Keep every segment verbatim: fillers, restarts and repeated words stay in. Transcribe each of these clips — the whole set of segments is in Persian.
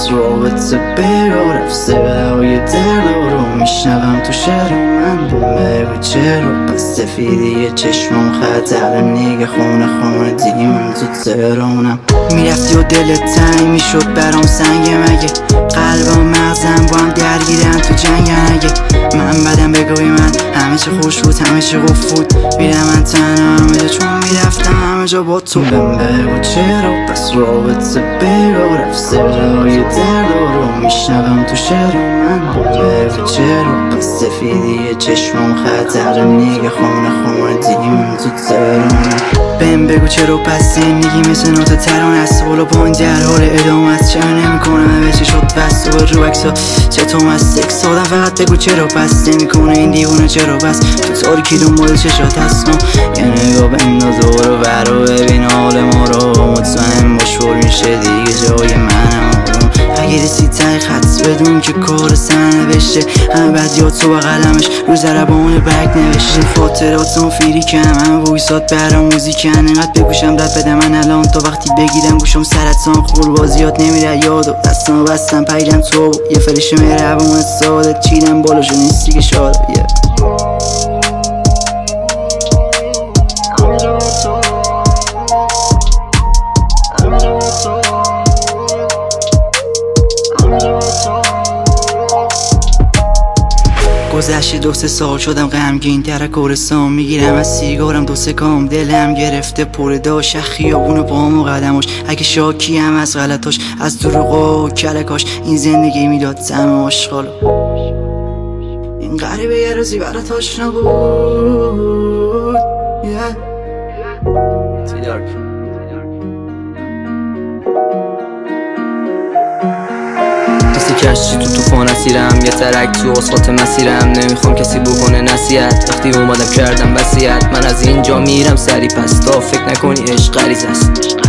پس رابطه بگو رفت صدای دل رو میشنوم تو شعر من بگو چرا پس سفیدی چشمم خطر نیگه خونه خونه دیگه من تو تهرانم میرفتی و دلت تنگ میشد برام سنگه مگه قلب و مغزم با هم درگیرن تو جنگن اگه من بدم بگوی من همه چه خوش بود همه چه گفت بود میرم من تنها همه جا چون میرفتم همه جا با تو بهم بگو چرا پس رابطه بگو رفت صدای دل رو میشنوم تو شعر من بگو چرا پس سفیدی چشمم خطر نیگه خونه خونه دیگه من تو تهرانم بهم بگو چرا پس زندگی مثل نوت ترانه است بالا پایین در حال ادامه است چرا نمیکنم به چه شد بس و رو عکسا چطور از سکس آدم فقط بگو چرا پس نمیکنه این دیوونه چرا بس تو تاریکی دنبال چشات هست یه نگاه بنداز دور و بر رو ببین حال ما رو مطمئن باش پر میشه دیگه جای منم اگه رسید تای خط بدون که کار سن نوشته همه بدیات تو با قلمش رو زربان برگ نوشته فاطراتم فیری کم همه ویسات برام موزیکن اینقدر بگوشم رد بده من الان تا وقتی بگیرم گوشم سرطان خور بازیات نمیره یاد و دستم بستم پیرم تو یه فرش مهربون ساده چیدم بالاشو نیستی که شاد yeah. گذشته دو سه سال شدم غمگین در کورستان میگیرم از سیگارم دو سه کام دلم گرفته پر داش خیابون و پام و قدماش اگه شاکی هم از غلطاش از دروغا و کلکاش این زندگی میداد طعم آشغالو این غریبه یه روزی برات آشنا بود yeah. کشتی تو توفان اسیرم یه ترک تو اسفالت مسیرم نمیخوام کسی بکنه نصیحت وقتی اومدم کردم وصیت من از اینجا میرم سری پس تا فکر نکنی عشق غریزه است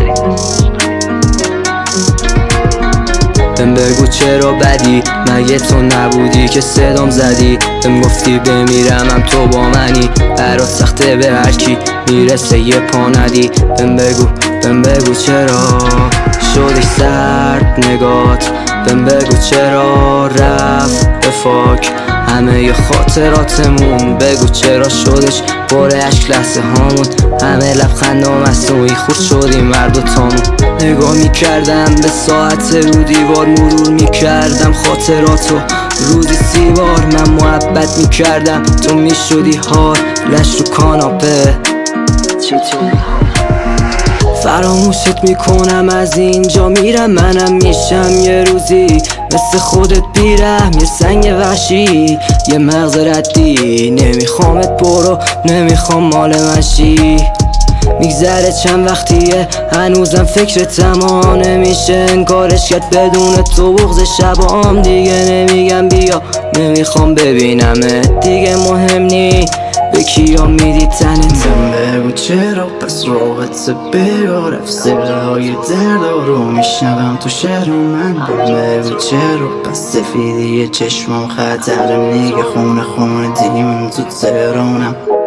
بهم بگو چرا بدی مگه تو نبودی که صدام زدی بهم گفتی بمیرم هم تو با منی برات سخته به هرکی میرسه یه پا ندی بهم بگو بهم بگو چرا شدش سرد نگات بهم بگو چرا رفت به فاک همه ی خاطراتمون بگو چرا شدش بار عشق لحظه هامون همه لبخندام مصنوعی خورد شدیم هر دوتامون نگاه میکردم به ساعت رو دیوار مرور میکردم خاطراتو روزی سی بار من محبت میکردم تو میشدی هار لش رو کاناپه فراموشت میکنم از اینجا میرم منم میشم یه روزی مثل خودت بیرم یه سنگ وحشی یه مغز ردی نمیخوامت برو نمیخوام مال منشی میگذره چند وقتیه هنوزم فکرتم ها نمیشه انکارش کرد بدون تو بغض شبام دیگه نمیگم بیا نمیخوام ببینمت دیگه مهم نی به کیا میدی تنت بگو چرا پس رابطه بگو رفت صدای دل رو میشنوم تو شعر من بگو چرا پس سفیدی چشمم خطر نیگه خونه خونه دیگه من تو تهرانم